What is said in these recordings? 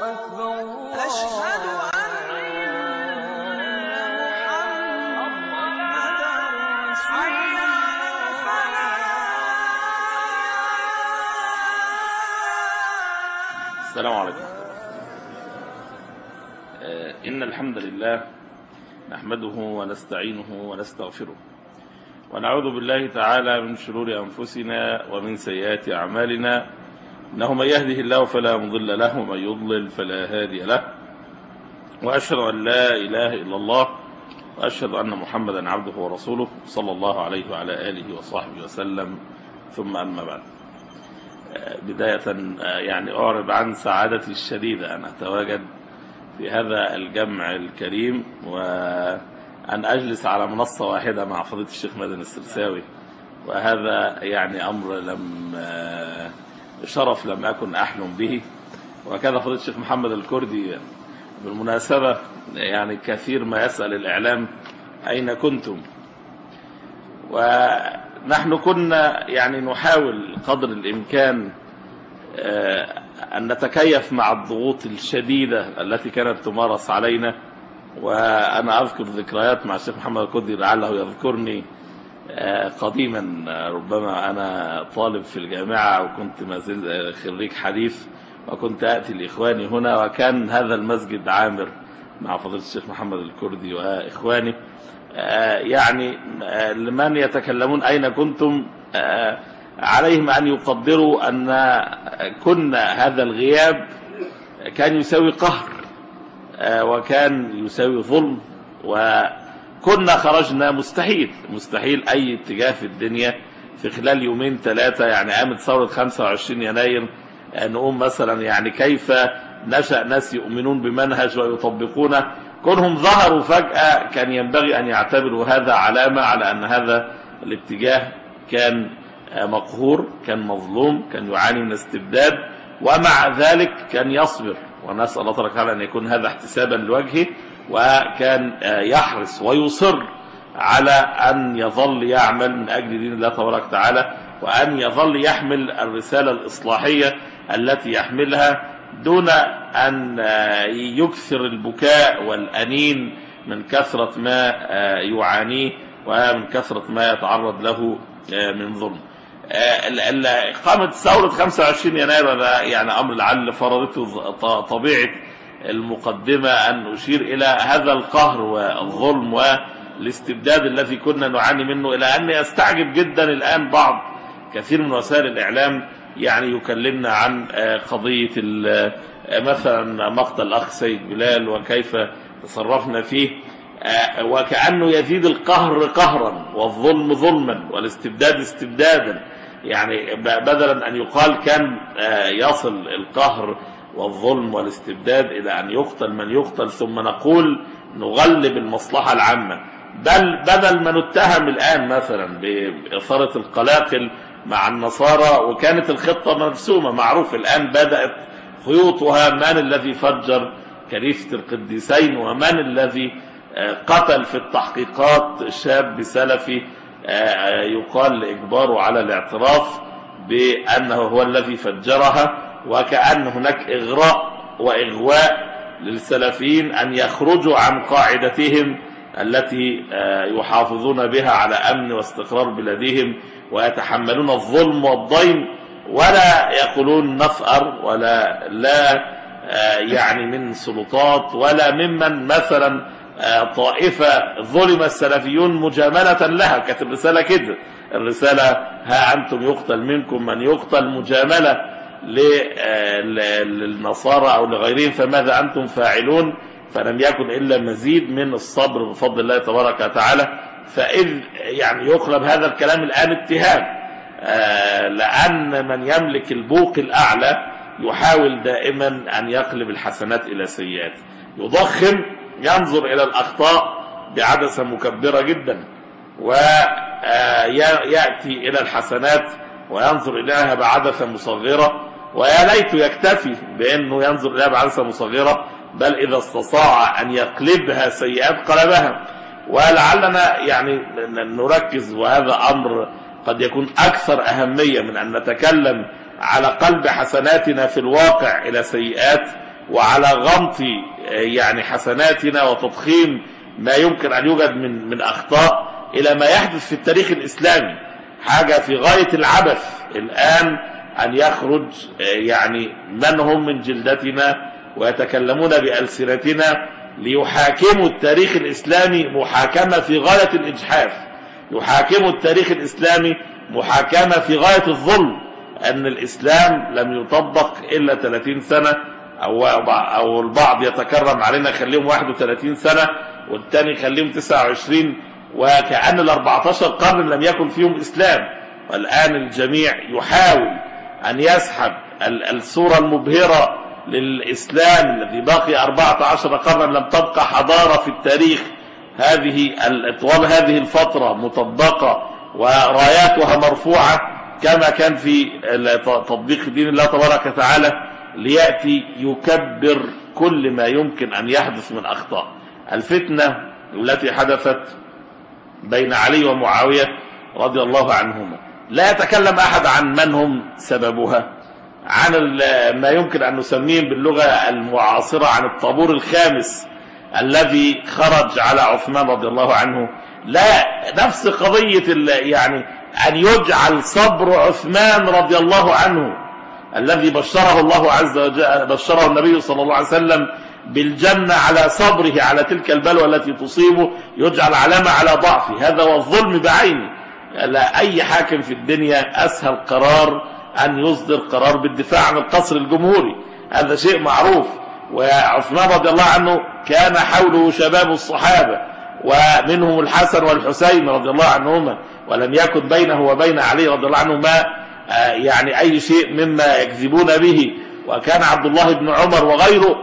أكبر أشهد أن محمدا رسول الله. السلام عليكم. إن الحمد لله نحمده ونستعينه ونستغفره ونعوذ بالله تعالى من شرور أنفسنا ومن سيئات أعمالنا، إنه من يهده الله فلا مضل له ومن يضلل فلا هادي له، وأشهد أن لا إله إلا الله وأشهد أن محمدا عبده ورسوله صلى الله عليه وعلى آله وصحبه وسلم. ثم أما بعد، بداية يعني أعرب عن سعادتي الشديدة أن أتواجد في هذا الجمع الكريم وأن أجلس على منصة واحدة مع فضيلة الشيخ مدني السرساوي، وهذا يعني أمر شرف لم أكن أحلم به. وكذا فضيلة الشيخ محمد الكردي بالمناسبة، يعني كثير ما يسأل الإعلام أين كنتم، ونحن كنا يعني نحاول قدر الإمكان أن نتكيف مع الضغوط الشديدة التي كانت تمارس علينا. وأنا أذكر ذكريات مع الشيخ محمد الكردي لعله يذكرني قديما، ربما أنا طالب في الجامعة وكنت ما زلت خريج حديث، وكنت أتي لإخواني هنا، وكان هذا المسجد عامر مع فضيلة الشيخ محمد الكردي وإخواني. يعني لمن يتكلمون أين كنتم، عليهم أن يقدروا أن كنا هذا الغياب كان يساوي قهر، وكان يساوي ظلم، وكنا خرجنا مستحيل أي اتجاه في الدنيا في خلال يومين ثلاثة. يعني قامت ثورة 25 يناير، نقوم مثلا يعني كيف نشأ ناس يؤمنون بمنهج ويطبقونه، كونهم ظهروا فجأة كان ينبغي أن يعتبروا هذا علامة على أن هذا الاتجاه كان مقهور، كان مظلوم، كان يعاني من استبداد، ومع ذلك كان يصبر، ونسأل الله تبارك وتعالى أن يكون هذا احتسابا لوجهه، وكان يحرص ويصر على أن يظل يعمل من أجل دين الله تبارك وتعالى، وأن يظل يحمل الرسالة الإصلاحية التي يحملها دون أن يكثر البكاء والأنين من كثرة ما يعانيه ومن كثرة ما يتعرض له من ظلم. قامت ثورة 25 يناير، يعني أمر لعل فرضته طبيعة المقدمة أن أشير إلى هذا القهر والظلم والاستبداد الذي كنا نعاني منه، إلى أني أستعجب جدا الآن كثير من وسائل الإعلام يعني يكلمنا عن قضية مثلا مقتل الأخ سيد بلال وكيف تصرفنا فيه، وكأنه يزيد القهر قهرا والظلم ظلما والاستبداد استبدادا. يعني بدلا أن يقال كان يصل القهر والظلم والاستبداد إلى أن يقتل من يقتل، ثم نقول نغلب المصلحة العامة، بل بدل ما نتهم الآن مثلا بإثارة القلاقل مع النصارى، وكانت الخطة مرسومة معروف، الآن بدأت خيوطها، من الذي فجر كنيسة القديسين، ومن الذي قتل في التحقيقات شاب سلفي يقال لإجباره على الاعتراف بأنه هو الذي فجرها، وكأن هناك إغراء وإغواء للسلفيين أن يخرجوا عن قاعدتهم التي يحافظون بها على أمن واستقرار بلادهم، ويتحملون الظلم والضيم، ولا يقولون نفأر لا يعني من سلطات ولا ممن مثلا طائفة ظلم السلفيون مجاملة لها. كتب رسالة كده، الرسالة ها أنتم يقتل منكم من يقتل مجاملة للنصارى أو لغيرهم، فماذا أنتم فاعلون؟ فلم يكن إلا مزيد من الصبر بفضل الله تبارك وتعالى. فإذ يعني يقلب هذا الكلام الآن اتهام، لأن من يملك البوق الأعلى يحاول دائما أن يقلب الحسنات إلى سيئات، يضخم، ينظر إلى الأخطاء بعدسة مكبرة جدا، ويأتي إلى الحسنات وينظر إليها بعدسة مصغرة، ويا ليت يكتفي بأنه ينظر إليها بعدسة مصغرة، بل إذا استطاع أن يقلبها سيئات قلبها. ولعلنا يعني نركز، وهذا أمر قد يكون أكثر أهمية من أن نتكلم على قلب حسناتنا في الواقع إلى سيئات، وعلى غمط يعني حسناتنا وتضخيم ما يمكن أن يوجد من أخطاء إلى ما يحدث في التاريخ الإسلامي، حاجة في غاية العبث الآن أن يخرج يعني من هم من جلدتنا ويتكلمون بألسنتنا ليحاكموا التاريخ الإسلامي محاكمة في غاية الإجحاف، يحاكموا التاريخ الإسلامي محاكمة في غاية الظلم، أن الإسلام لم يطبق إلا 30 سنة أو البعض يتكرم علينا خليهم 31 سنة والتاني خليهم 29، وكأن ال14 قرن لم يكن فيهم إسلام. والآن الجميع يحاول أن يسحب الصورة المبهرة للإسلام الذي باقي 14 قرنا لم تبقى حضارة في التاريخ طوال هذه الفترة مطبقة وراياتها مرفوعة كما كان في تطبيق دين الله تبارك وتعالى، ليأتي يكبر كل ما يمكن أن يحدث من أخطاء. الفتنة التي حدثت بين علي ومعاوية رضي الله عنهما لا يتكلم أحد عن من هم سببها، عن ما يمكن أن نسميه باللغة المعاصرة عن الطابور الخامس الذي خرج على عثمان رضي الله عنه. لا، نفس قضية يعني أن يجعل صبر عثمان رضي الله عنه الذي بشره الله عز وجل، بشره النبي صلى الله عليه وسلم بالجنة على صبره على تلك البلوى التي تصيبه، يجعل علامة على ضعفه. هذا هو الظلم بعينه. لا أي حاكم في الدنيا أسهل قرار أن يصدر قرار بالدفاع عن القصر الجمهوري، هذا شيء معروف. وعثمان رضي الله عنه كان حوله شباب الصحابة ومنهم الحسن والحسين رضي الله عنهما، ولم يكن بينه وبين علي رضي الله عنه ما يعني أي شيء مما يكذبون به. وكان عبد الله بن عمر وغيره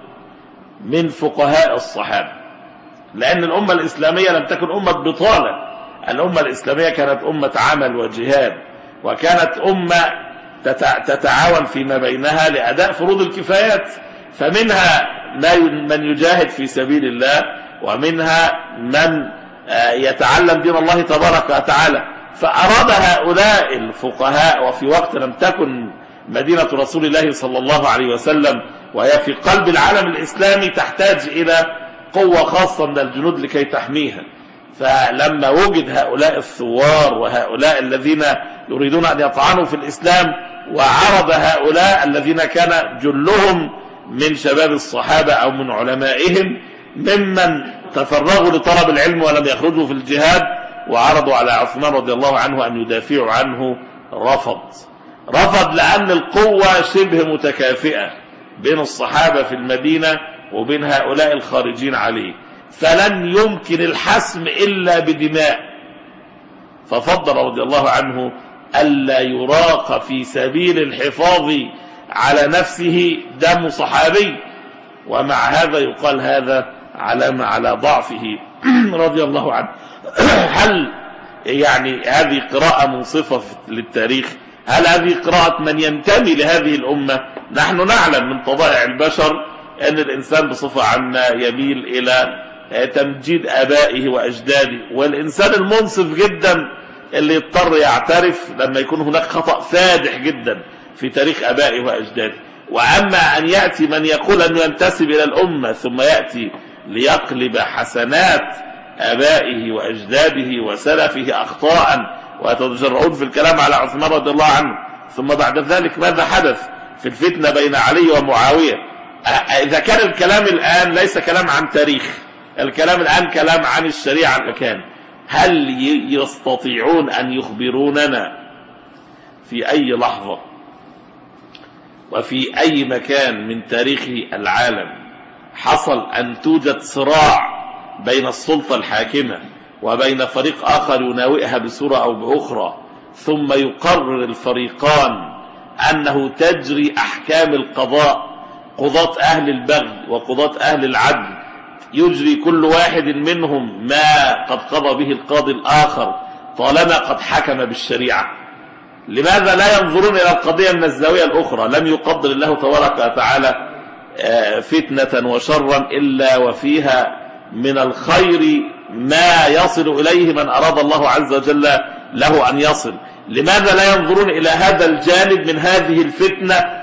من فقهاء الصحابة، لأن الأمة الإسلامية لم تكن أمة بطالة، الأمة الإسلامية كانت أمة عمل وجهاد، وكانت أمة تتعاون فيما بينها لأداء فروض الكفايات، فمنها من يجاهد في سبيل الله، ومنها من يتعلم دين الله تبارك وتعالى. فأراد هؤلاء الفقهاء، وفي وقت لم تكن مدينة رسول الله صلى الله عليه وسلم وهي في قلب العالم الإسلامي تحتاج إلى قوة خاصة من الجنود لكي تحميها، فلما وجد هؤلاء الثوار وهؤلاء الذين يريدون أن يطعنوا في الإسلام، وعرض هؤلاء الذين كان جلهم من شباب الصحابة أو من علمائهم ممن تفرغوا لطلب العلم ولم يخرجوا في الجهاد، وعرضوا على عثمان رضي الله عنه أن يدافعوا عنه، رفض لأن القوة شبه متكافئة بين الصحابة في المدينة وبين هؤلاء الخارجين عليه، فلن يمكن الحسم إلا بدماء. ففضل رضي الله عنه ألا يراق في سبيل الحفاظ على نفسه دم صحابي، ومع هذا يقال هذا علامة على ضعفه رضي الله عنه. هل يعني هذه قراءة منصفة للتاريخ؟ هل هذه قراءة من ينتمي لهذه الأمة؟ نحن نعلم من طبائع البشر أن الإنسان بصفة عامة يميل إلى تمجيد آبائه وأجداده، والإنسان المنصف جدا اللي يضطر يعترف لما يكون هناك خطأ فادح جدا في تاريخ آبائه وأجداده. وأما أن يأتي من يقول أنه ينتسب إلى الأمة ثم يأتي ليقلب حسنات آبائه وأجداده وسلفه أخطاء ويتجرؤون في الكلام على عثمان رضي الله عنه، ثم بعد ذلك ماذا حدث في الفتنة بين علي ومعاوية؟ إذا كان الكلام الآن ليس كلام عن تاريخ، الكلام الآن كلام عن الشريعة المكان، هل يستطيعون أن يخبروننا في أي لحظة وفي أي مكان من تاريخ العالم حصل أن توجد صراع بين السلطة الحاكمة وبين فريق آخر يناوئها بصورة أو بأخرى، ثم يقرر الفريقان أنه تجري أحكام القضاء، قضاة أهل البغي وقضاة أهل العدل، يجري كل واحد منهم ما قد قضى به القاضي الآخر طالما قد حكم بالشريعة؟ لماذا لا ينظرون إلى القضية من الزاوية الأخرى؟ لم يقدر الله تبارك وتعالى فتنة وشرا إلا وفيها من الخير ما يصل إليه من أراد الله عز وجل له أن يصل. لماذا لا ينظرون إلى هذا الجانب من هذه الفتنة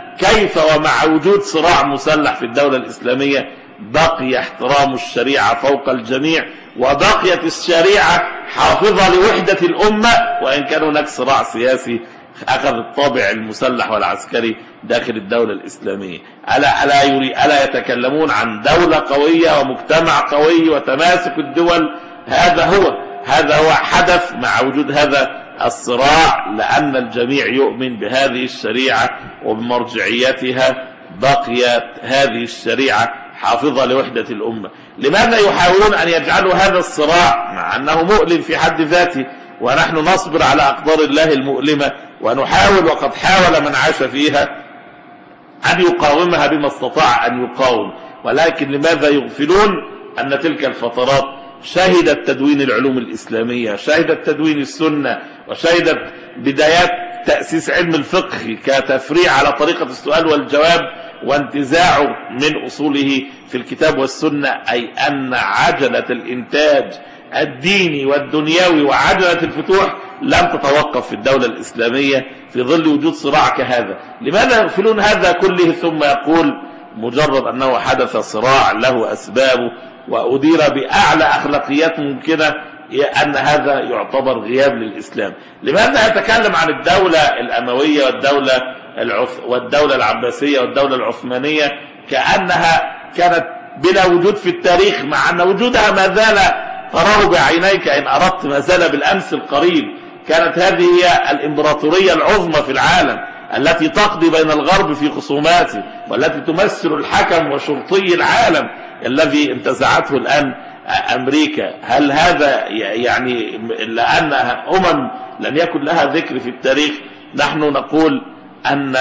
كيف ومع وجود صراع مسلح في الدولة الإسلامية بقي احترام الشريعة فوق الجميع، وبقيت الشريعة حافظة لوحدة الأمة، وإن كان هناك صراع سياسي أخذ الطابع المسلح والعسكري داخل الدولة الإسلامية. ألا يتكلمون عن دولة قوية ومجتمع قوي وتماسك الدول؟ هذا هو حدث مع وجود هذا الصراع، لأن الجميع يؤمن بهذه الشريعة وبمرجعيتها. بقيت هذه الشريعة حافظة لوحدة الأمة. لماذا يحاولون أن يجعلوا هذا الصراع مع أنه مؤلم في حد ذاته، ونحن نصبر على أقدار الله المؤلمة ونحاول، وقد حاول من عاش فيها أن يقاومها بما استطاع أن يقاوم، ولكن لماذا يغفلون أن تلك الفترات شهدت تدوين العلوم الإسلامية، شهدت تدوين السنة، وشهدت بدايات تأسيس علم الفقه كتفريع على طريقة السؤال والجواب وانتزاعه من أصوله في الكتاب والسنة، أي أن عجلة الإنتاج الديني والدنيوي وعجلة الفتوح لم تتوقف في الدولة الإسلامية في ظل وجود صراع كهذا. لماذا يغفلون هذا كله ثم يقول مجرد أنه حدث صراع له أسبابه وأدير بأعلى أخلاقيات ممكنة أن هذا يعتبر غياب للإسلام؟ لماذا يتكلم عن الدولة الأموية والدولة العباسية والدولة العثمانية كأنها كانت بلا وجود في التاريخ، مع أن وجودها ما زال تراه بعينيك إن أردت، ما زال بالأمس القريب. كانت هذه هي الإمبراطورية العظمى في العالم التي تقضي بين الغرب في خصوماته، والتي تمثل الحكم وشرطي العالم الذي انتزعته الآن أمريكا. هل هذا يعني لأنها لم يكن لها ذكر في التاريخ؟ نحن نقول أن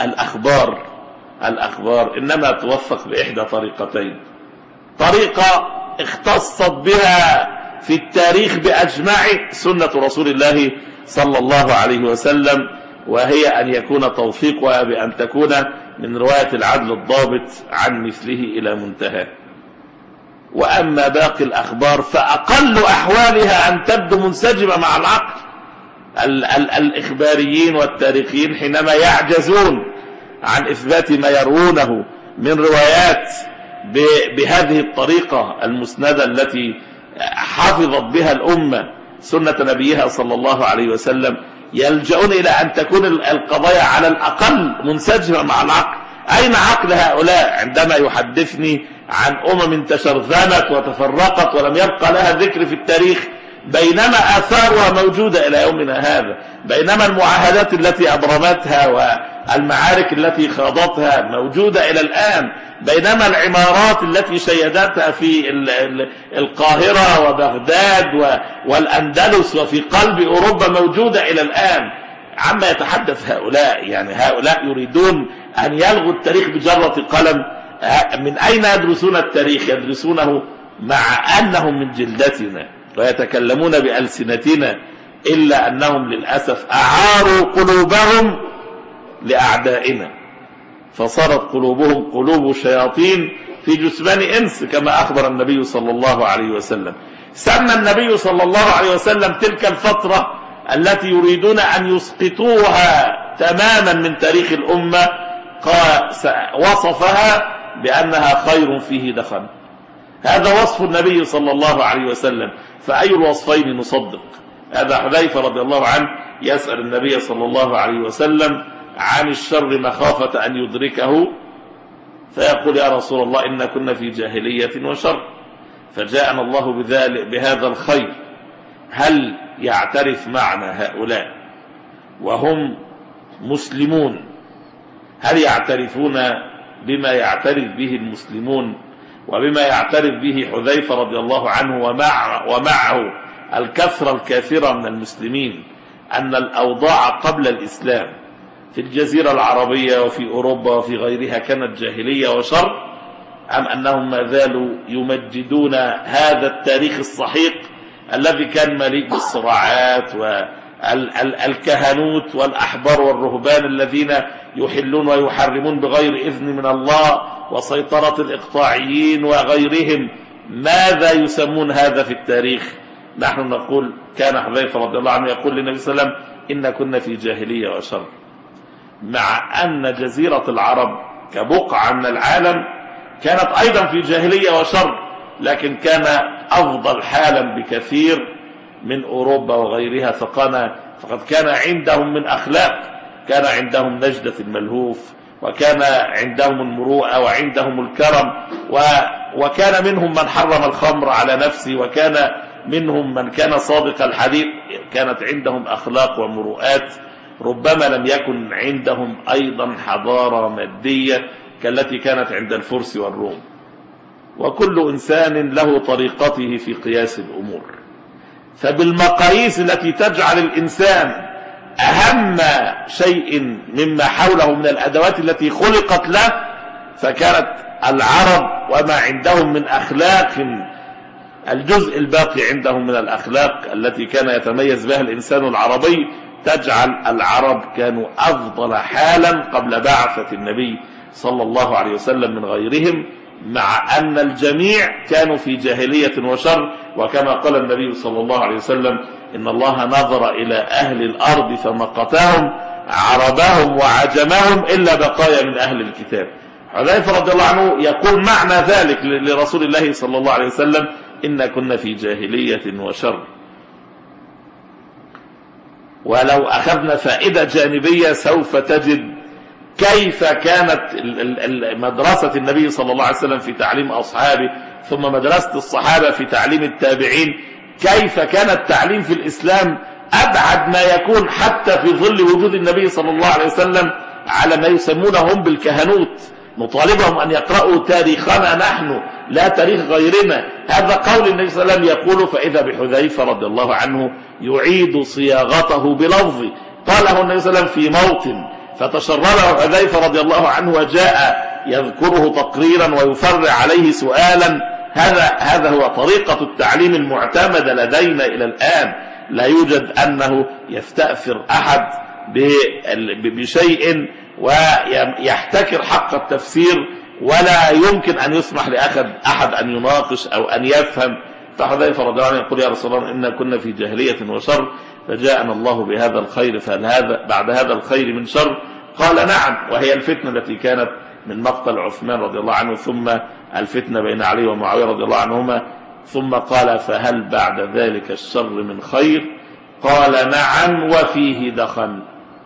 الأخبار إنما توثق بإحدى طريقتين: طريقة اختصت بها في التاريخ بأجمعه سنة رسول الله صلى الله عليه وسلم، وهي أن يكون توثيقها بأن تكون من رواية العدل الضابط عن مثله إلى منتهى. وأما باقي الأخبار فأقل أحوالها أن تبدو منسجمة مع العقل. الإخباريين والتاريخيين حينما يعجزون عن إثبات ما يروونه من روايات بهذه الطريقة المسندة التي حفظت بها الأمة سنة نبيها صلى الله عليه وسلم، يلجؤون إلى أن تكون القضايا على الأقل منسجمة مع العقل. أين عقل هؤلاء عندما يحدثني عن تشرذمت وتفرقت ولم يبقى لها ذكر في التاريخ، بينما آثارها موجودة إلى يومنا هذا، بينما المعاهدات التي أبرمتها والمعارك التي خاضتها موجودة إلى الآن، بينما العمارات التي شيدتها في القاهرة وبغداد والأندلس وفي قلب أوروبا موجودة إلى الآن. عما يتحدث هؤلاء؟ يعني هؤلاء يريدون أن يلغوا التاريخ بجرة قلم. من أين يدرسون التاريخ؟ يدرسونه مع أنهم من جلدتنا ويتكلمون بألسنتنا، إلا أنهم للأسف أعاروا قلوبهم لأعدائنا، فصارت قلوبهم قلوب شياطين في جثمان إنس كما أخبر النبي صلى الله عليه وسلم. سمى النبي صلى الله عليه وسلم تلك الفترة التي يريدون أن يسقطوها تماما من تاريخ الأمة، وصفها بأنها خير فيه دخن. هذا وصف النبي صلى الله عليه وسلم، فأي الوصفين نصدق؟ هذا حذيفة رضي الله عنه يسأل النبي صلى الله عليه وسلم عن الشر مخافة أن يدركه، فيقول: يا رسول الله إن كنا في جاهلية وشر، فجاءنا الله بهذا الخير. هل يعترف معنا هؤلاء وهم مسلمون؟ هل يعترفون بما يعترف به المسلمون وبما يعترف به حذيفة رضي الله عنه ومعه الكثرة الكثيرة من المسلمين، أن الأوضاع قبل الإسلام في الجزيرة العربية وفي أوروبا وفي غيرها كانت جاهلية وشر، أم أنهم ما زالوا يمجدون هذا التاريخ الصحيح الذي كان مليء بالصراعات والكهنوت والأحبار والرهبان الذين يحلون ويحرمون بغير إذن من الله، وسيطرة الإقطاعيين وغيرهم؟ ماذا يسمون هذا في التاريخ؟ نحن نقول كان حذيفة رضي الله عنه يقول للنبي صلى الله عليه وسلم: إن كنا في جاهلية وشر. مع أن جزيرة العرب كبقعة من العالم كانت أيضا في جاهلية وشر، لكن كان أفضل حالا بكثير من أوروبا وغيرها، فقد كان عندهم من أخلاق، كان عندهم نجدة الملهوف، وكان عندهم المروءة وعندهم الكرم، وكان منهم من حرم الخمر على نفسه، وكان منهم من كان صادق الحديث. كانت عندهم أخلاق ومروءات، ربما لم يكن عندهم أيضا حضارة مادية كالتي كانت عند الفرس والروم. وكل إنسان له طريقته في قياس الأمور، فبالمقاييس التي تجعل الإنسان أهم شيء مما حوله من الأدوات التي خلقت له، فكانت العرب وما عندهم من أخلاق، الجزء الباقي عندهم من الأخلاق التي كان يتميز بها الإنسان العربي، تجعل العرب كانوا أفضل حالا قبل بعثة النبي صلى الله عليه وسلم من غيرهم، مع أن الجميع كانوا في جاهلية وشر. وكما قال النبي صلى الله عليه وسلم: إن الله نظر إلى أهل الأرض فمقتهم عربهم وعجمهم إلا بقايا من أهل الكتاب. حذيفة رضي الله عنه يقول معنى ذلك لرسول الله صلى الله عليه وسلم: إن كنا في جاهلية وشر. ولو أخذنا فائدة جانبية سوف تجد كيف كانت مدرسة النبي صلى الله عليه وسلم في تعليم أصحابه، ثم مدرسة الصحابة في تعليم التابعين، كيف كان التعليم في الإسلام أبعد ما يكون حتى في ظل وجود النبي صلى الله عليه وسلم على ما يسمونه هم بالكهنوت. نطالبهم أن يقرأوا تاريخنا نحن لا تاريخ غيرنا. هذا قول النبي صلى الله عليه وسلم يقول، فإذا بحذيفة رضي الله عنه يعيد صياغته بلفظ قاله النبي صلى الله عليه وسلم في موطن، فتشرره حذيفة رضي الله عنه وجاء يذكره تقريرا ويفرع عليه سؤالا. هذا هو طريقة التعليم المعتمدة لدينا إلى الآن. لا يوجد أنه يستأثر أحد بشيء ويحتكر حق التفسير، ولا يمكن أن يسمح لأحد أن يناقش أو أن يفهم. فحذيفة رضي الله عنه يقول: يا رسول الله، إنا كنا في جاهلية وشر، فجاءنا الله بهذا الخير، فهل هذا بعد هذا الخير من شر؟ قال: نعم. وهي الفتنة التي كانت من مقتل عثمان رضي الله عنه، ثم الفتنة بين علي ومعاوية رضي الله عنهما، ثم قال: فهل بعد ذلك الشر من خير؟ قال: نعم وفيه دخن.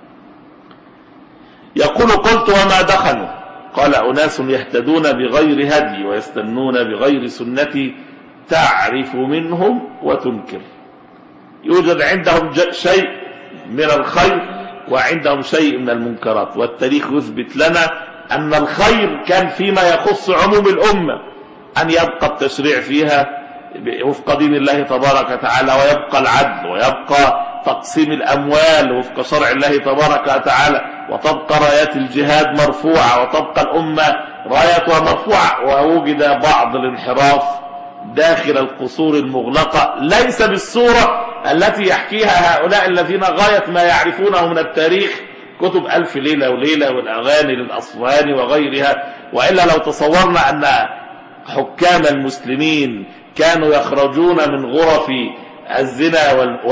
يقول: قلت: وما دخنوا؟ قال: أناس يهتدون بغير هدي ويستنون بغير سنتي، تعرف منهم وتنكر. يوجد عندهم شيء من الخير وعندهم شيء من المنكرات، والتاريخ يثبت لنا أن الخير كان فيما يخص عموم الأمة، أن يبقى التشريع فيها وفق دين الله تبارك وتعالى، ويبقى العدل، ويبقى تقسيم الأموال وفق شرع الله تبارك وتعالى، وتبقى رايات الجهاد مرفوعة، وتبقى الأمة رايتها مرفوعة. ووجد بعض الانحراف داخل القصور المغلقة، ليس بالصورة التي يحكيها هؤلاء الذين غاية ما يعرفونه من التاريخ، كتب ألف ليلة وليلة والأغاني للأصفهاني وغيرها. وإلا لو تصورنا أن حكام المسلمين كانوا يخرجون من غرف الزنا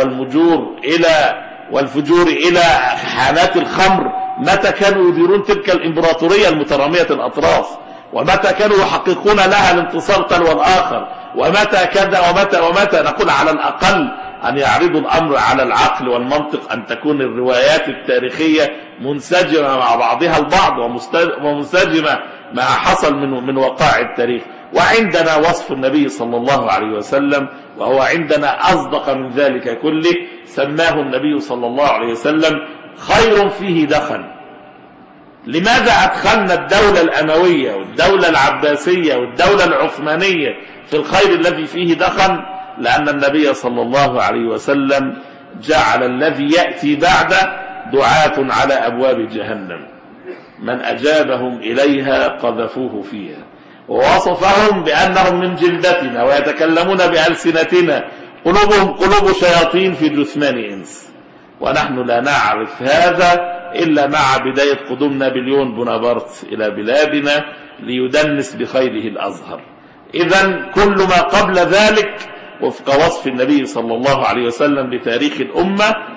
والفجور إلى حانات الخمر، متى كانوا يديرون تلك الإمبراطورية المترامية الأطراف؟ ومتى كانوا يحققون لها الانتصار تلو الآخر؟ ومتى كذا ومتى نقول على الأقل أن يعرضوا الأمر على العقل والمنطق، أن تكون الروايات التاريخية منسجمة مع بعضها البعض ومنسجمة مع حصل من وقائع التاريخ. وعندنا وصف النبي صلى الله عليه وسلم، وهو عندنا أصدق من ذلك كله. سماه النبي صلى الله عليه وسلم خير فيه دخن. لماذا أدخلنا الدولة الأموية والدولة العباسية والدولة العثمانية في الخير الذي فيه دخن؟ لأن النبي صلى الله عليه وسلم جعل الذي يأتي بعده دعاة على أبواب جهنم، من أجابهم إليها قذفوه فيها، ووصفهم بأنهم من جلدتنا ويتكلمون بألسنتنا، قلوبهم قلوب شياطين في جثمان إنس. ونحن لا نعرف هذا إلا مع بداية قدوم نابليون بونابرت إلى بلادنا ليدنس بخيله الأزهر. إذن كل ما قبل ذلك وفق وصف النبي صلى الله عليه وسلم بتاريخ الأمة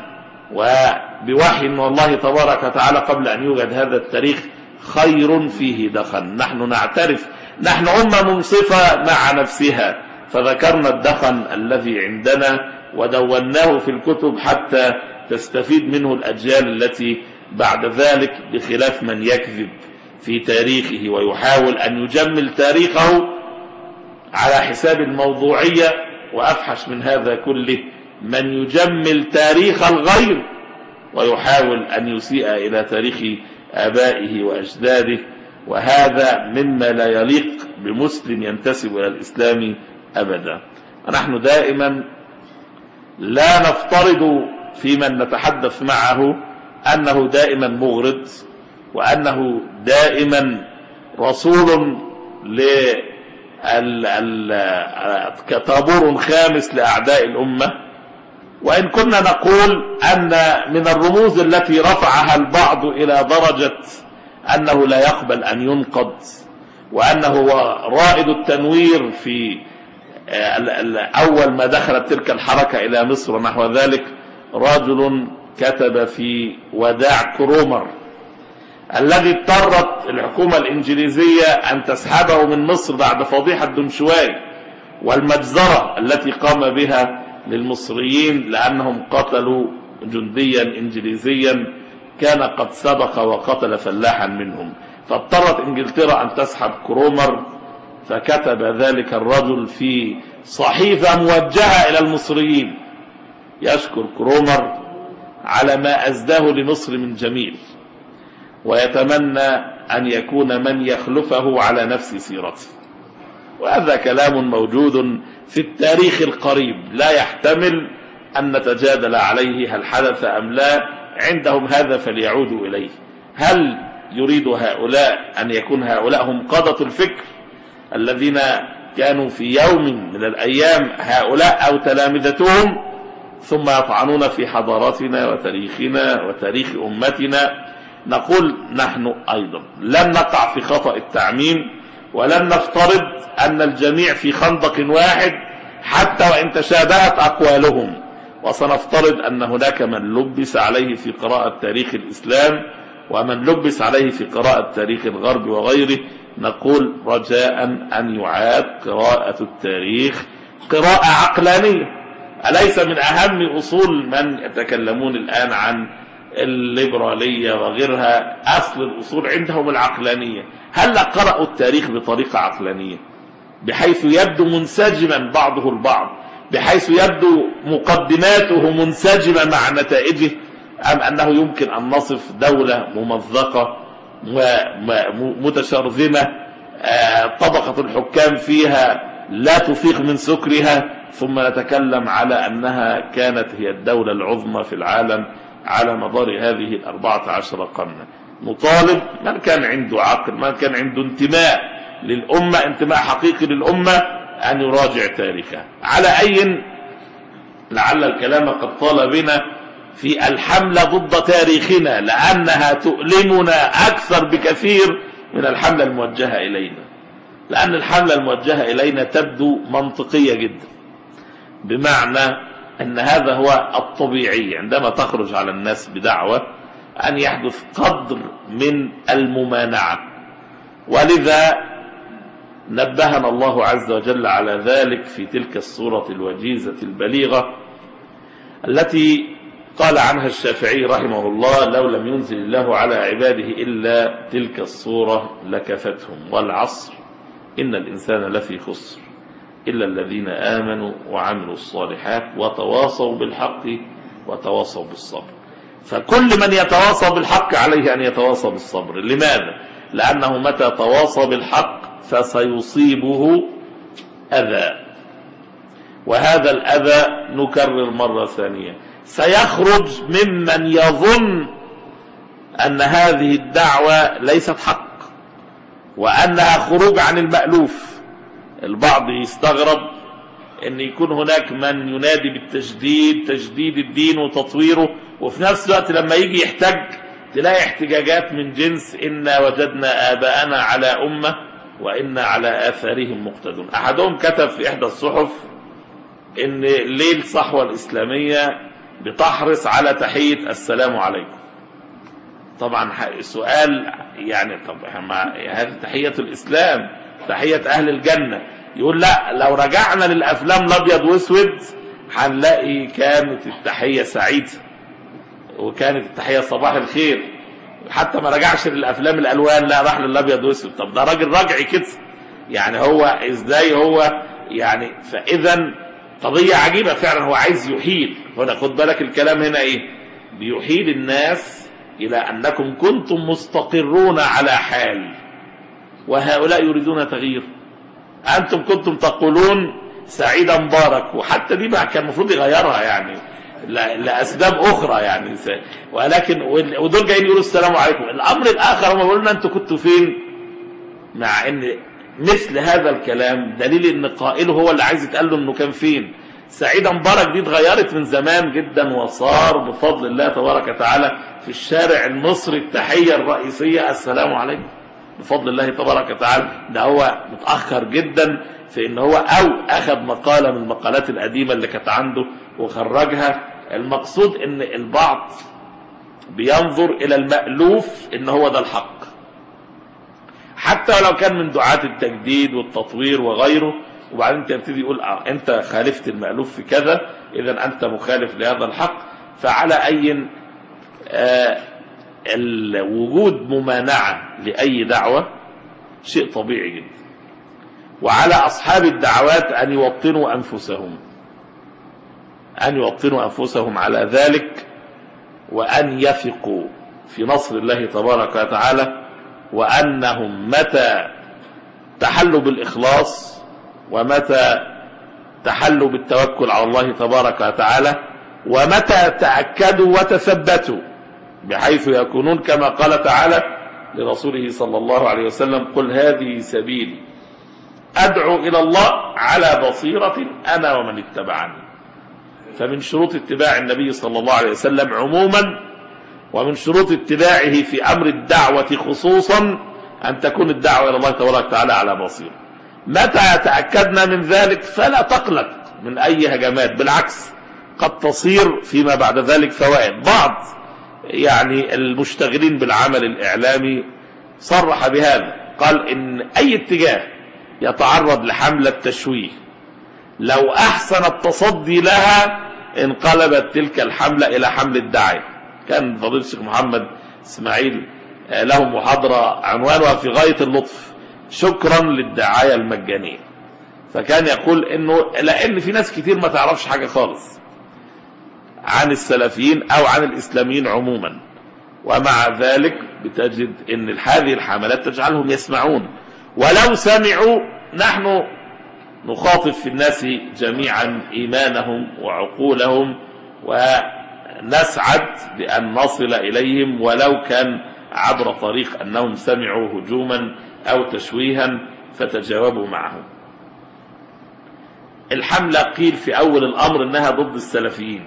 وبوحي من الله تبارك وتعالى قبل أن يوجد هذا التاريخ خير فيه دخن. نحن نعترف، نحن أمة منصفة مع نفسها، فذكرنا الدخن الذي عندنا ودوناه في الكتب حتى تستفيد منه الأجيال التي بعد ذلك، بخلاف من يكذب في تاريخه ويحاول أن يجمل تاريخه على حساب الموضوعية. وأفحش من هذا كله من يجمل تاريخ الغير ويحاول أن يسيء إلى تاريخ آبائه وأجداده، وهذا مما لا يليق بمسلم ينتسب إلى الإسلام أبدا. ونحن دائما لا نفترض في من نتحدث معه أنه دائما مغرض، وأنه دائما رسول كطابور خامس لأعداء الأمة. وإن كنا نقول أن من الرموز التي رفعها البعض إلى درجة أنه لا يقبل أن ينقض، وأنه رائد التنوير في أول ما دخلت تلك الحركة إلى مصر ونحو ذلك، رجل كتب في وداع كرومر الذي اضطرت الحكومة الإنجليزية أن تسحبه من مصر بعد فضيحة دنشواي والمجزرة التي قام بها للمصريين، لأنهم قتلوا جنديا إنجليزيا كان قد سبق وقتل فلاحا منهم، فاضطرت إنجلترا أن تسحب كرومر. فكتب ذلك الرجل في صحيفة موجهة إلى المصريين يشكر كرومر على ما أزداه لمصر من جميل، ويتمنى أن يكون من يخلفه على نفس سيرته. وهذا كلام موجود في التاريخ القريب لا يحتمل أن نتجادل عليه هل حدث أم لا. عندهم هذا فليعودوا إليه. هل يريد هؤلاء أن يكون هؤلاء هم قادة الفكر الذين كانوا في يوم من الأيام هؤلاء أو تلامذتهم، ثم يطعنون في حضارتنا وتاريخنا وتاريخ أمتنا؟ نقول نحن أيضا لن نقع في خطأ التعميم، ولن نفترض أن الجميع في خندق واحد حتى وإن تشابهت أقوالهم، وسنفترض أن هناك من لبس عليه في قراءة تاريخ الإسلام ومن لبس عليه في قراءة تاريخ الغرب وغيره. نقول رجاء أن يعاد قراءة التاريخ قراءة عقلانية. أليس من أهم أصول من يتكلمون الآن عن الليبرالية وغيرها، أصل الأصول عندهم العقلانية؟ هل قرأوا التاريخ بطريقة عقلانية بحيث يبدو منسجما بعضه البعض، بحيث يبدو مقدماته منسجمة مع نتائجه، أم أنه يمكن أن نصف دولة ممزقة ومتشرذمة طبقة الحكام فيها لا تفيق من سكرها، ثم نتكلم على أنها كانت هي الدولة العظمى في العالم على مدار هذه 14 قرنا؟ نطالب من كان عنده عقل، من كان عنده انتماء للأمة، انتماء حقيقي للأمة، أن يراجع تاريخها. على أي لعل الكلام قد طال بنا في الحملة ضد تاريخنا، لأنها تؤلمنا أكثر بكثير من الحملة الموجهة إلينا، لأن الحملة الموجهة إلينا تبدو منطقية جدا، بمعنى أن هذا هو الطبيعي عندما تخرج على الناس بدعوة أن يحدث قدر من الممانعة. ولذا نبهنا الله عز وجل على ذلك في تلك الصورة الوجيزة البليغة التي قال عنها الشافعي رحمه الله: لو لم ينزل الله على عباده إلا تلك الصورة لكفتهم، والعصر إن الإنسان لفي خسر إلا الذين آمنوا وعملوا الصالحات وتواصوا بالحق وتواصوا بالصبر. فكل من يتواصى بالحق عليه أن يتواصى بالصبر. لماذا؟ لأنه متى تواصى بالحق فسيصيبه أذى، وهذا الأذى نكرر مرة ثانية سيخرج ممن يظن أن هذه الدعوة ليست حق وأنها خروج عن المألوف. البعض يستغرب أن يكون هناك من ينادي بالتجديد، تجديد الدين وتطويره، وفي نفس الوقت لما يجي يحتج تلاقي احتجاجات من جنس إنا وجدنا آباءنا على أمة وإنا على آثارهم مقتدون. أحدهم كتب في إحدى الصحف إن ليه الصحوة الإسلامية بتحرص على تحية السلام عليكم. طبعا السؤال يعني طب هذه تحية الإسلام، تحية أهل الجنة. يقول لا، لو رجعنا للأفلام الأبيض واسود هنلاقي كانت التحية سعيدة وكانت التحية صباح الخير. حتى ما رجعش للأفلام الألوان، لا راح للأبيض واسود. طب ده راجل رجعي كده، يعني هو ازاي هو يعني؟ فإذا قضية عجيبة فعلا، هو عايز يحيل هنا. خد بالك الكلام هنا ايه؟ بيحيل الناس إلى أنكم كنتم مستقرون على حال وهؤلاء يريدون تغيير. أنتم كنتم تقولون سعيدا مبارك، وحتى دي بقى كان المفروض يغيرها يعني لأسباب أخرى يعني، ولكن ودول جايين يقولوا السلام عليكم. الأمر الآخر هم بيقولوا لنا أنتم كنتوا فين؟ مع أن مثل هذا الكلام دليل أن قائله هو اللي عايز يتقال له أنه كان فين. سعيدا مبارك دي اتغيرت من زمان جدا، وصار بفضل الله تبارك وتعالى في الشارع المصري التحية الرئيسية السلام عليكم بفضل الله تبارك وتعالى. ده هو متأخر جدا في ان هو اخذ مقالة من المقالات القديمة اللي كانت عنده وخرجها. المقصود ان البعض بينظر الى المألوف ان هو ده الحق، حتى ولو كان من دعاة التجديد والتطوير وغيره، وبعدين تبتدي يقول انت خالفت المألوف في كذا، اذا انت مخالف لهذا الحق. فعلى اي وجود ممانعة لأي دعوة شيء طبيعي جدا، وعلى أصحاب الدعوات أن يوطنوا أنفسهم على ذلك، وأن يثقوا في نصر الله تبارك وتعالى، وأنهم متى تحلوا بالإخلاص ومتى تحلوا بالتوكل على الله تبارك وتعالى ومتى تأكدوا وتثبتوا بحيث يكونون كما قال تعالى لرسوله صلى الله عليه وسلم: قل هذه سبيلي أدعو إلى الله على بصيرة أنا ومن اتبعني. فمن شروط اتباع النبي صلى الله عليه وسلم عموما، ومن شروط اتباعه في أمر الدعوة خصوصا، أن تكون الدعوة إلى الله تبارك وتعالى على بصيرة. متى تأكدنا من ذلك فلا تقلق من أي هجمات، بالعكس قد تصير فيما بعد ذلك فوائد. بعض يعني المشتغلين بالعمل الإعلامي صرح بهذا، قال إن أي اتجاه يتعرض لحملة تشويه لو أحسن التصدي لها انقلبت تلك الحملة إلى حملة دعاية. كان فضيلة الشيخ محمد إسماعيل له محاضرة عنوانها في غاية اللطف: شكرا للدعاية المجانية. فكان يقول إنه لأن في ناس كتير ما تعرفش حاجة خالص عن السلفيين أو عن الإسلاميين عموما، ومع ذلك بتجد إن هذه الحملات تجعلهم يسمعون، ولو سمعوا نحن نخاطب في الناس جميعا إيمانهم وعقولهم، ونسعد بأن نصل إليهم ولو كان عبر طريق أنهم سمعوا هجوما أو تشويها فتجاوبوا معهم. الحملة قيل في أول الأمر أنها ضد السلفيين،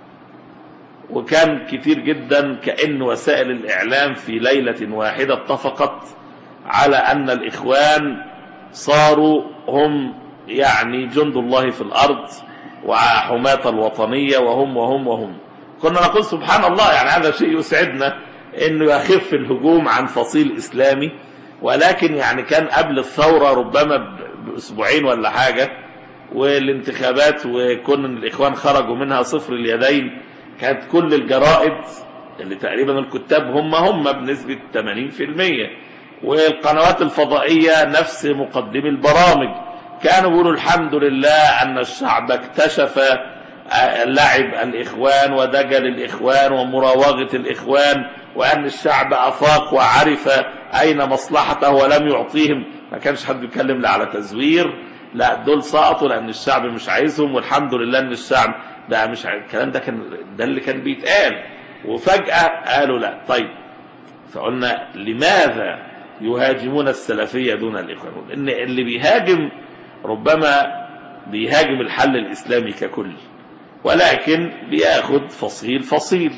وكان كتير جدا كأن وسائل الإعلام في ليلة واحدة اتفقت على أن الإخوان صاروا هم يعني جند الله في الأرض وحماة الوطنية وهم. كنا نقول سبحان الله، يعني هذا شيء يسعدنا أنه يخف الهجوم عن فصيل إسلامي، ولكن يعني كان قبل الثورة ربما بأسبوعين ولا حاجة والانتخابات، وكون الإخوان خرجوا منها صفر اليدين، كانت كل الجرائد اللي تقريبا الكتاب هم بنسبة 80%، والقنوات الفضائية نفس مقدمي البرامج كانوا يقولوا الحمد لله أن الشعب اكتشف لعب الإخوان ودجل الإخوان ومراوغة الإخوان، وأن الشعب أفاق وعرف أين مصلحته ولم يعطيهم. ما كانش حد يتكلم لا على تزوير، لا دول سقطوا لأن الشعب مش عايزهم، والحمد لله أن الشعب ده مش عايز. الكلام ده اللي كان بيتقال، وفجأة قالوا لا. طيب، فقلنا لماذا يهاجمون السلفية دون الإخوان؟ إن اللي بيهاجم ربما بيهاجم الحل الإسلامي ككل، ولكن بياخد فصيل.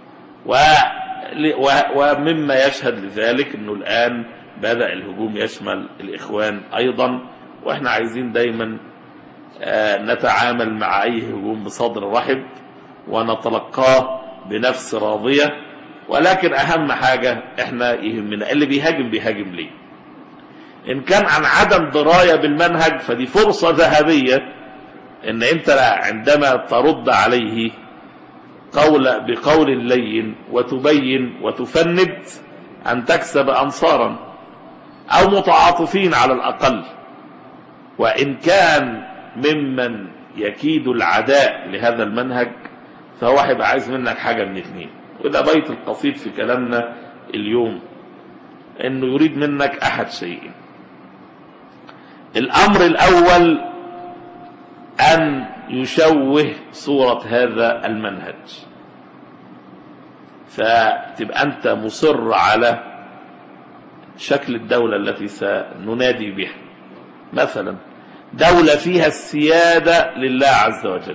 ومما يشهد لذلك أنه الآن بدأ الهجوم يشمل الإخوان أيضا، وإحنا عايزين دايما نتعامل مع أي هجوم بصدر رحب، ونتلقاه بنفس راضية. ولكن أهم حاجة احنا يهمنا اللي بيهاجم ليه. إن كان عن عدم دراية بالمنهج فدي فرصة ذهبية إن أنت عندما ترد عليه بقول لين وتبين وتفند أن تكسب أنصارا أو متعاطفين على الأقل. وإن كان ممن يكيد العداء لهذا المنهج فهو هيبقى عايز منك حاجة من اثنين، وده بيت القصيد في كلامنا اليوم، انه يريد منك احد شيئين. الامر الاول ان يشوه صورة هذا المنهج، فتبقى انت مصر على شكل الدولة التي سننادي بها، مثلا دولة فيها السيادة لله عز وجل.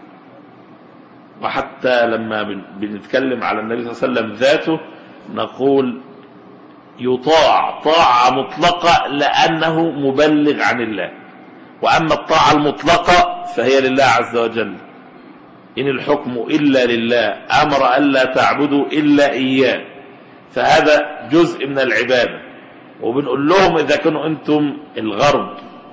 وحتى لما بنتكلم على النبي صلى الله عليه وسلم ذاته نقول يطاع طاعة مطلقة لأنه مبلغ عن الله، وأما الطاعة المطلقة فهي لله عز وجل. إن الحكم إلا لله، أمر ألا تعبدوا إلا إياه، فهذا جزء من العبادة. وبنقول لهم إذا كانوا أنتم الغرب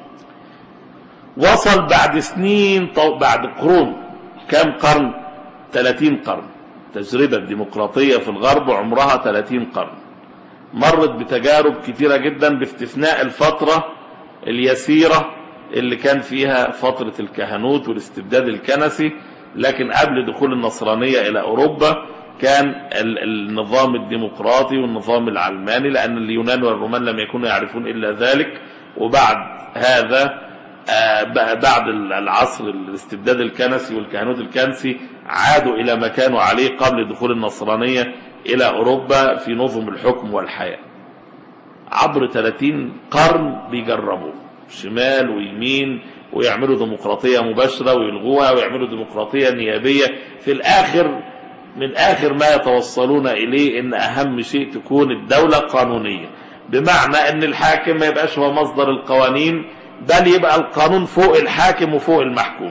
وصل بعد سنين بعد قرون، كم قرن؟ 30 قرن. تجربة ديمقراطية في الغرب عمرها 30 قرن، مرت بتجارب كثيرة جدا باستثناء الفترة اليسيرة اللي كان فيها فترة الكهنوت والاستبداد الكنسي. لكن قبل دخول النصرانية إلى أوروبا كان النظام الديمقراطي والنظام العلماني، لأن اليونان والرومان لم يكونوا يعرفون إلا ذلك. وبعد هذا بعد العصر الاستبداد الكنسي والكهنوت الكنسي عادوا إلى ما كانوا عليه قبل دخول النصرانية إلى أوروبا في نظم الحكم والحياة. عبر 30 قرن بيجربوا شمال ويمين، ويعملوا ديمقراطية مباشرة ويلغوها، ويعملوا ديمقراطية نيابية. في الآخر من آخر ما يتوصلون إليه إن أهم شيء تكون الدولة قانونية، بمعنى أن الحاكم ما يبقاش هو مصدر القوانين، بل يبقى القانون فوق الحاكم وفوق المحكوم.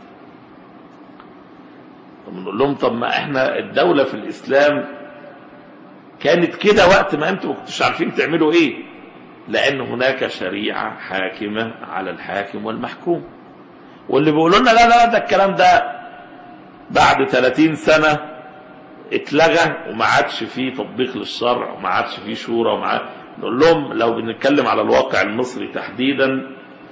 بنقول لهم طب ما احنا الدولة في الإسلام كانت كده وقت ما انتم ما كنتوش عارفين تعملوا ايه، لأن هناك شريعة حاكمة على الحاكم والمحكوم. واللي بيقولوا لنا لا لا ده الكلام ده بعد 30 سنة اتلغى وما عادش فيه تطبيق للشرع وما عادش فيه شورى نقول لهم لو بنتكلم على الواقع المصري تحديدا،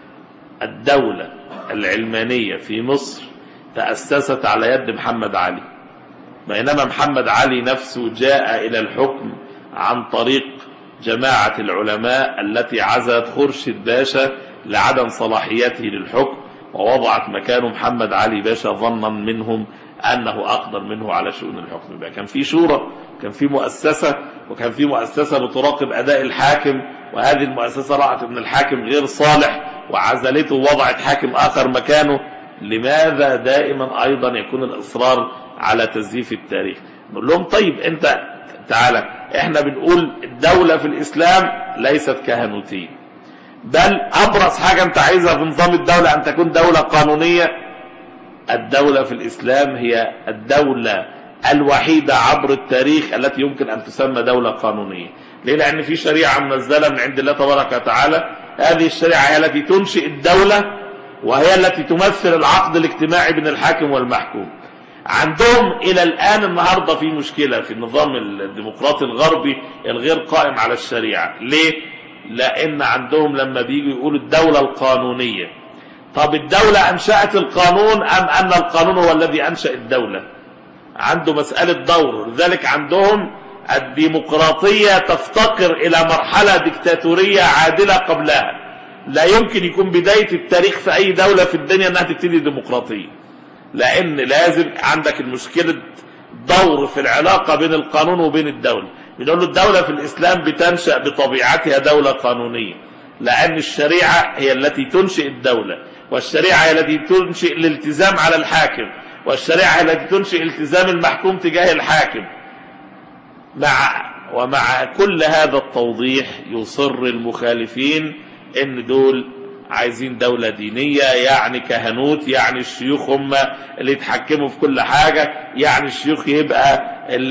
الدولة العلمانية في مصر تأسست على يد محمد علي، بينما محمد علي نفسه جاء إلى الحكم عن طريق جماعة العلماء التي عزلت خورشيد باشا لعدم صلاحيته للحكم، ووضعت مكانه محمد علي باشا ظنا منهم أنه أقدر منه على شؤون الحكم. بقى كان في شورى، كان في مؤسسة، وكان في مؤسسة بتراقب أداء الحاكم، وهذه المؤسسة رأت أن الحاكم غير صالح وعزلته ووضعت حاكم آخر مكانه. لماذا دائما أيضا يكون الإصرار على تزييف التاريخ؟ نقول لهم طيب أنت تعالى، احنا بنقول الدولة في الإسلام ليست كهنوتية، بل أبرز حاجة أنت عايزها في نظام الدولة أن تكون دولة قانونية. الدولة في الإسلام هي الدولة الوحيدة عبر التاريخ التي يمكن أن تسمى دولة قانونية. ليه؟ لأن في شريعة منزلة من عند الله تبارك وتعالى، هذه الشريعة هي التي تنشئ الدولة، وهي التي تمثل العقد الاجتماعي بين الحاكم والمحكوم. عندهم إلى الآن النهاردة في مشكلة في النظام الديمقراطي الغربي الغير قائم على الشريعة. ليه؟ لأن عندهم لما بيجوا يقولوا الدولة القانونية، طب الدولة أنشأت القانون أم أن القانون هو الذي أنشأ الدولة؟ عنده مسألة دور. لذلك عندهم الديمقراطية تفتقر إلى مرحلة ديكتاتورية عادلة قبلها. لا يمكن يكون بداية التاريخ في أي دولة في الدنيا أنها تبتدي ديمقراطية، لأن لازم عندك المشكلة دور في العلاقة بين القانون وبين الدولة. بنقول له الدولة في الإسلام بتنشأ بطبيعتها دولة قانونية، لأن الشريعة هي التي تنشئ الدولة، والشريعة هي التي تنشئ الالتزام على الحاكم، والشريعة هي التي تنشئ التزام المحكوم تجاه الحاكم. ومع كل هذا التوضيح يصر المخالفين ان دول عايزين دولة دينية، يعني كهنوت، يعني الشيوخ هم اللي يتحكموا في كل حاجة، يعني الشيوخ يبقى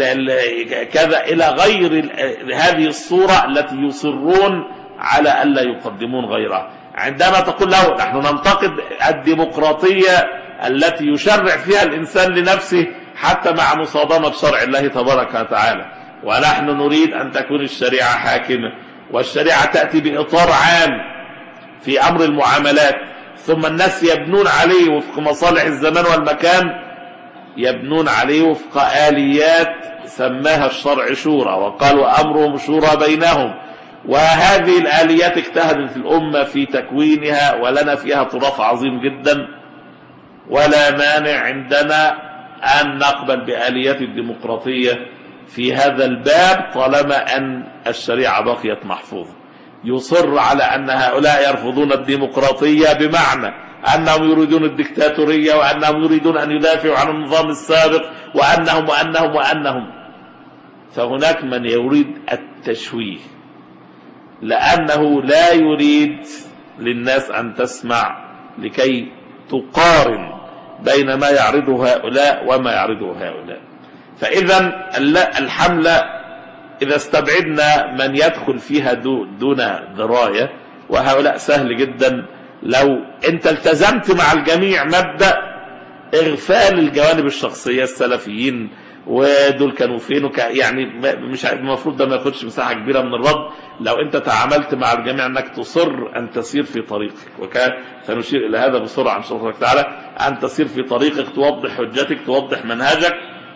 كذا إلى غير هذه الصورة التي يصرون على ألا يقدمون غيرها. عندما تقول له نحن ننتقد الديمقراطية التي يشرع فيها الإنسان لنفسه حتى مع مصادمة شرع الله تبارك وتعالى، ونحن نريد أن تكون الشريعة حاكمة، والشريعة تأتي بإطار عام في أمر المعاملات، ثم الناس يبنون عليه وفق مصالح الزمان والمكان، يبنون عليه وفق آليات سماها الشرع شورى، وقالوا أمرهم شورى بينهم. وهذه الآليات اجتهدت الأمة في تكوينها، ولنا فيها تراث عظيم جدا، ولا مانع عندنا أن نقبل بآليات الديمقراطية في هذا الباب طالما أن الشريعة بقيت محفوظة. يصر على أن هؤلاء يرفضون الديمقراطية بمعنى أنهم يريدون الدكتاتورية، وأنهم يريدون أن يدافعوا عن النظام السابق، وأنهم. فهناك من يريد التشويه، لأنه لا يريد للناس أن تسمع لكي تقارن بين ما يعرضه هؤلاء وما يعرضه هؤلاء. فإذا الحملة إذا استبعدنا من يدخل فيها دون دراية، وهؤلاء سهل جدا لو أنت التزمت مع الجميع مبدأ إغفال الجوانب الشخصية. السلفيين ودول كانوا فين يعني مش المفروض ده ما ياخدش مساحة كبيرة من الرد لو أنت تعاملت مع الجميع أنك تصر أن تسير في طريقك، وكان سنشير إلى هذا بسرعة إن شاء الله تعالى، أن تسير في طريقك، توضح حجتك، توضح منهجك،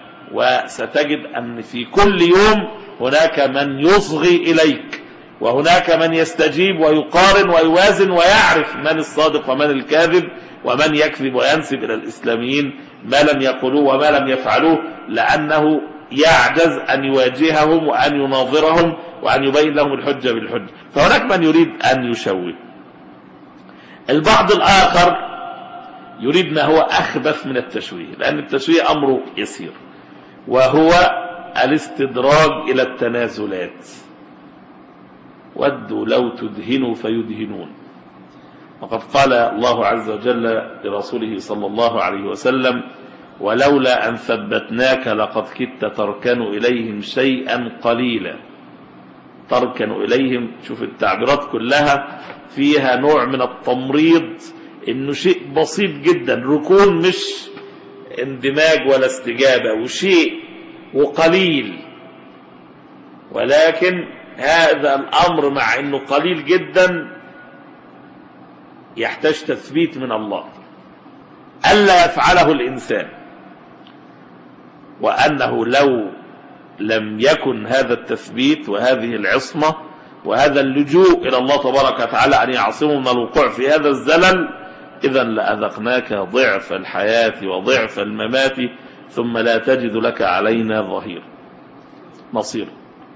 وستجد أن في كل يوم هناك من يصغي إليك، وهناك من يستجيب ويقارن ويوازن ويعرف من الصادق ومن الكاذب، ومن يكذب وينسب إلى الإسلاميين ما لم يقولوه وما لم يفعلوه، لأنه يعجز أن يواجههم وأن يناظرهم وأن يبين لهم الحجة بالحجة. فهناك من يريد أن يشوه. البعض الآخر يريد ما هو أخبث من التشويه، لأن التشويه أمره يسير، وهو الاستدراج إلى التنازلات. ودوا لو تدهنوا فيدهنون. وقد قال الله عز وجل لرسوله صلى الله عليه وسلم: ولولا أن ثبتناك لقد كدت تركن إليهم شيئا قليلا. تركن إليهم، شوف التعبيرات كلها فيها نوع من التمريض، إنه شيء بسيط جدا، ركون مش اندماج ولا استجابة، وشيء وقليل. ولكن هذا الأمر مع إنه قليل جدا يحتاج تثبيت من الله ألا يفعله الإنسان، وأنه لو لم يكن هذا التثبيت وهذه العصمة وهذا اللجوء إلى الله تبارك وتعالى أن يعصمه من الوقوع في هذا الزلل، إذن لأذقناك ضعف الحياة وضعف الممات ثم لا تجد لك علينا ظهير نصير.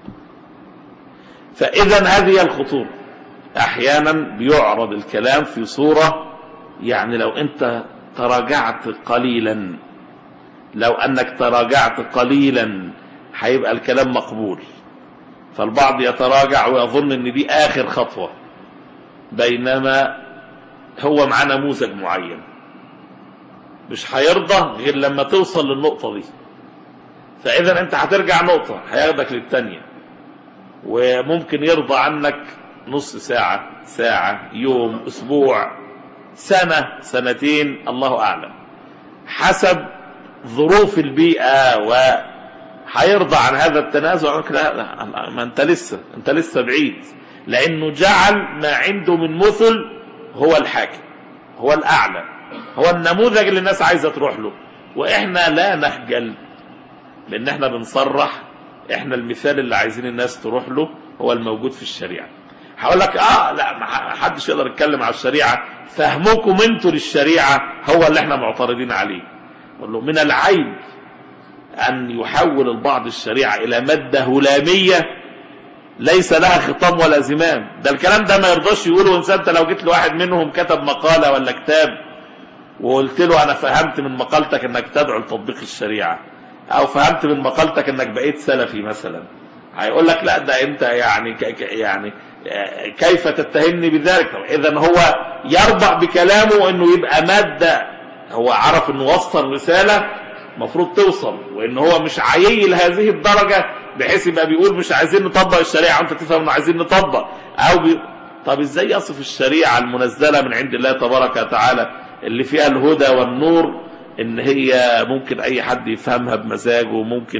فإذن هذه الخطورة. أحيانا بيعرض الكلام في صورة يعني لو أنت تراجعت قليلا، لو أنك تراجعت قليلا هيبقى الكلام مقبول، فالبعض يتراجع ويظن أن دي آخر خطوة، بينما هو مع نموذج معين مش هيرضى غير لما توصل للنقطة دي. فإذا أنت هترجع نقطة هياخدك للتانية، وممكن يرضى عنك نص ساعة، ساعة، يوم، أسبوع، سنة، سنتين، الله أعلم، حسب ظروف البيئة، وحيرضى عن هذا التنازع. لا ما أنت لسه بعيد، لأنه جعل ما عنده من مثل هو الحاكم، هو الأعلى، هو النموذج اللي الناس عايزة تروح له. وإحنا لا نخجل لأن إحنا بنصرح إحنا المثال اللي عايزين الناس تروح له هو الموجود في الشريعة. هقول لك لا ما حدش يقدر يتكلم على الشريعة، فهمكم انتوا للشريعة هو اللي احنا معترضين عليه. اقول له من العيب أن يحول البعض الشريعة إلى مادة هلامية ليس لها خطام ولا زمام. ده الكلام ده ما يرضاش يقوله إنسان. انت لو جيت لواحد منهم كتب مقالة ولا كتاب وقلت له أنا فهمت من مقالتك أنك تدعو لتطبيق الشريعة، أو فهمت من مقالتك أنك بقيت سلفي مثلا، هيقول لك لا ده انت يعني كيف تتهمني بذلك؟ طب اذا هو يرضع بكلامه انه يبقى مادة، هو عرف انه وصل رسالة مفروض توصل، وان هو مش عيي لهذه الدرجة بحيث يبقى بيقول مش عايزين نطبق الشريعة وانت تفهم انه عايزين نطبق طب ازاي يصف الشريعة المنزلة من عند الله تبارك وتعالى اللي فيها الهدى والنور ان هي ممكن اي حد يفهمها بمزاجه، وممكن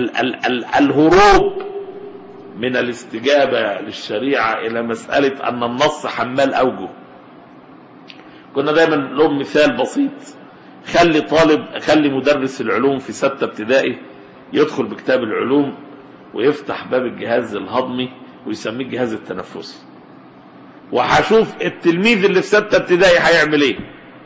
الهروب من الاستجابة للشريعة الى مسألة ان النص حمال اوجه. كنا دايما لهم مثال بسيط، خلي مدرس العلوم في 6 ابتدائي يدخل بكتاب العلوم ويفتح باب الجهاز الهضمي ويسميه الجهاز التنفسي، وهشوف التلميذ اللي في 6 ابتدائي هيعمل ايه.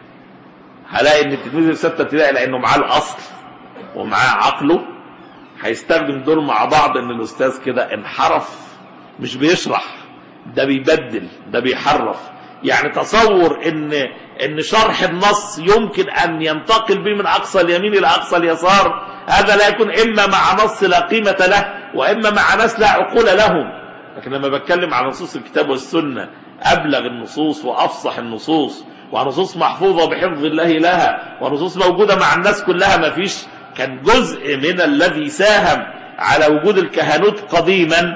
هلاقي ان التلميذ اللي في 6 ابتدائي لانه معاه الاصل ومعاه عقله هيستخدم دول مع بعض، ان الاستاذ كده انحرف، مش بيشرح، ده بيبدل، ده بيحرف. يعني تصور ان شرح النص يمكن ان ينتقل به من اقصى اليمين الى اقصى اليسار، هذا لا يكون اما مع نص لا قيمة له واما مع ناس لا عقول لهم. لكن لما بتكلم عن نصوص الكتاب والسنة، ابلغ النصوص وافصح النصوص، ونصوص محفوظة بحفظ الله لها، ونصوص موجودة مع الناس كلها. ما فيش كان جزء من الذي ساهم على وجود الكهنوت قديما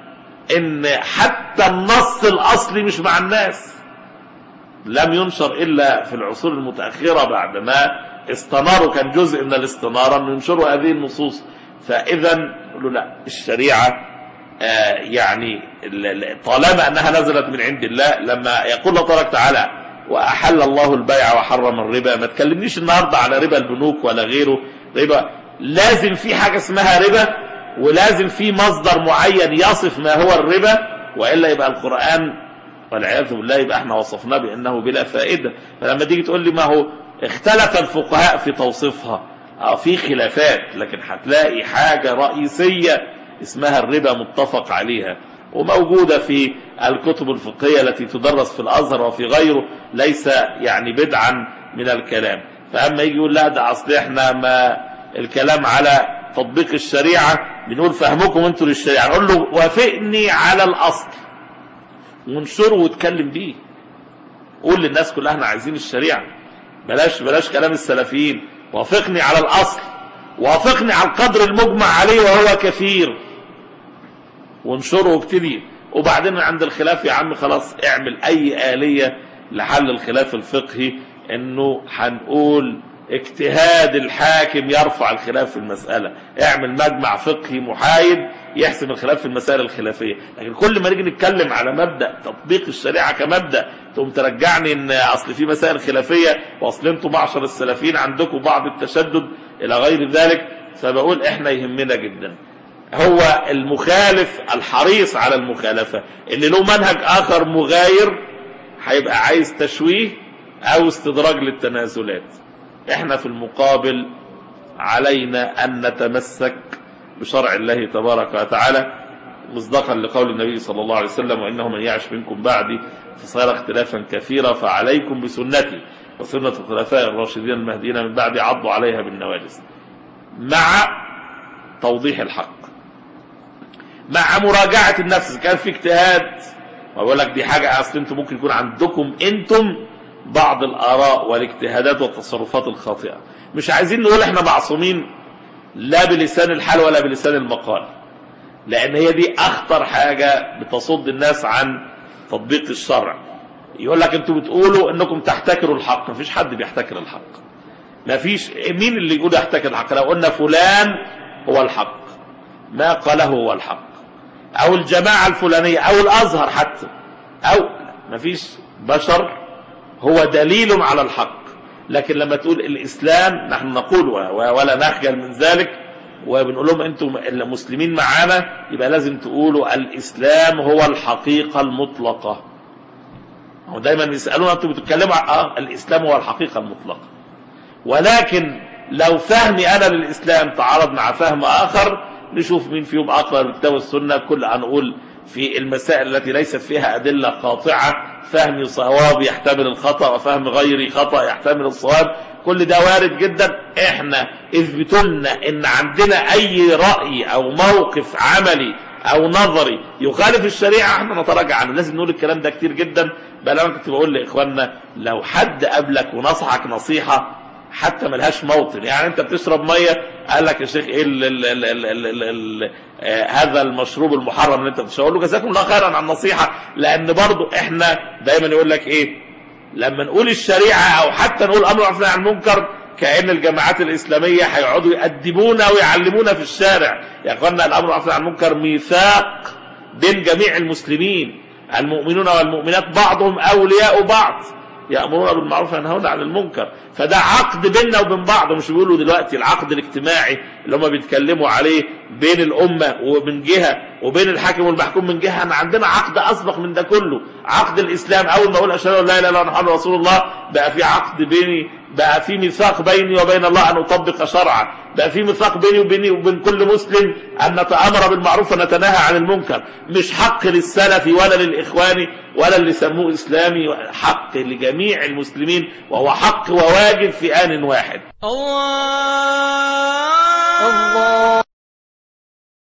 ان حتى النص الاصلي مش مع الناس، لم ينشر الا في العصور المتأخرة بعد ما استناروا، كان جزء من الاستنارة ان ينشروا هذه النصوص. فاذا نقول لا، الشريعة يعني طالما انها نزلت من عند الله، لما يقول الله تبارك وتعالى واحل الله البيع وحرم الربا، ما تكلمنيش النهارده على ربا البنوك ولا غيره. ربا لازم في حاجة اسمها ربا، ولازم في مصدر معين يصف ما هو الربا، والا يبقى القرآن والعياذ بالله يبقى احنا وصفناه بانه بلا فائدة. فلما تيجي تقول لي ما هو اختلف الفقهاء في توصيفها، في خلافات، لكن هتلاقي حاجة رئيسية اسمها الربا متفق عليها وموجودة في الكتب الفقهية التي تدرس في الازهر وفي غيره، ليس يعني بدعا من الكلام. فاما يجي يقول لا ده اصل احنا ما الكلام على تطبيق الشريعة بنقول فهمكم انتوا للشريعة، نقول له وافقني على الاصل ونشره واتكلم بيه، قول للناس كلها احنا عايزين الشريعة، بلاش كلام السلفيين، وافقني على الاصل، وافقني على القدر المجمع عليه وهو كثير، وانشره وابتدي. وبعدين عند الخلاف يا عم خلاص اعمل اي آلية لحل الخلاف الفقهي، انه هنقول اجتهاد الحاكم يرفع الخلاف في المسألة، اعمل مجمع فقهي محايد يحسم الخلاف في المسائل الخلافية. لكن كل ما نيجي نتكلم على مبدأ تطبيق الشريعة كمبدأ تقوم ترجعني ان اصل في مسائل خلافية، واصل انتم معشر السلفيين عندكم بعض التشدد الى غير ذلك. فبقول احنا يهمنا جدا هو المخالف الحريص على المخالفة، اللي له منهج اخر مغاير هيبقى عايز تشويه او استدراج للتنازلات. احنا في المقابل علينا ان نتمسك بشرع الله تبارك وتعالى مصداقا لقول النبي صلى الله عليه وسلم وانه من يعش منكم بعدي فسيرى اختلافا كثيرا فعليكم بسنتي وسنة الخلفاء الراشدين المهديين من بعدي عضوا عليها بالنواجذ، مع توضيح الحق، مع مراجعة النفس. كان في اجتهاد وأقول لك دي حاجة أصل انتم ممكن يكون عندكم انتم بعض الآراء والاجتهادات والتصرفات الخاطئة، مش عايزين نقول احنا معصومين لا بلسان الحال ولا بلسان المقال، لأن هي دي أخطر حاجة بتصد الناس عن تطبيق الشرع. يقول لك انتم بتقولوا انكم تحتكروا الحق، مفيش حد بيحتكر الحق، مفيش. مين اللي يقول يحتكر الحق؟ لو قلنا فلان هو الحق، ما قاله هو الحق، او الجماعة الفلانية او الازهر حتى، او مفيش بشر هو دليل على الحق. لكن لما تقول الاسلام نحن نقول ولا نخجل من ذلك وبنقول لهم انتم المسلمين معانا، يبقى لازم تقولوا الاسلام هو الحقيقة المطلقة. هو دايما يسألون انتم بتتكلموا الاسلام هو الحقيقة المطلقة، ولكن لو فهمي انا للاسلام تعارض مع فهم اخر نشوف مين فيهم اقرب للكتاب والسنة. كل هنقول في المسائل التي ليست فيها ادلة قاطعة فهمي صواب يحتمل الخطأ وفهم غيري خطأ يحتمل الصواب، كل ده وارد جدا. احنا اثبتوا لنا ان عندنا اي رأي او موقف عملي او نظري يخالف الشريعه احنا نتراجع عنه. لازم نقول الكلام ده كتير جدا. بقى انا كنت بقول لاخواننا لو حد قابلك ونصحك نصيحه حتى ملهاش موطن، يعني انت بتشرب ميه قال لك يا شيخ ايه هذا المشروب المحرم اللي انت بتشربه، له جزاكم الله خيرا عن النصيحه. لان برضو احنا دايما يقول لك ايه لما نقول الشريعه او حتى نقول امر معروف عن المنكر كأن الجماعات الإسلامية هيقعدوا يأدبونا ويعلمونا في الشارع. يا اخوانا الأمر معروف عن المنكر ميثاق بين جميع المسلمين، المؤمنون والمؤمنات بعضهم أولياء بعض، يأمرون بالمعروف وينهون عن المنكر. فده عقد بيننا وبين بعض، مش بيقولوا دلوقتي العقد الاجتماعي اللي هم بيتكلموا عليه بين الأمة ومن جهة وبين الحاكم والمحكوم من جهة. أنا عندنا عقد أسبق من ده كله، عقد الإسلام. أول ما أقول أشهد أن لا إله إلا الله محمد رسول الله بقى في عقد بيني، بقى في ميثاق بيني وبين الله أن أطبق شرعه، بقى في ميثاق بيني وبين كل مسلم أن نتأمر بالمعروف ونتناهى عن المنكر. مش حق للسلفي ولا للإخواني ولا اللي سموه إسلامي، حق لجميع المسلمين، وهو حق وواجب في آن واحد. الله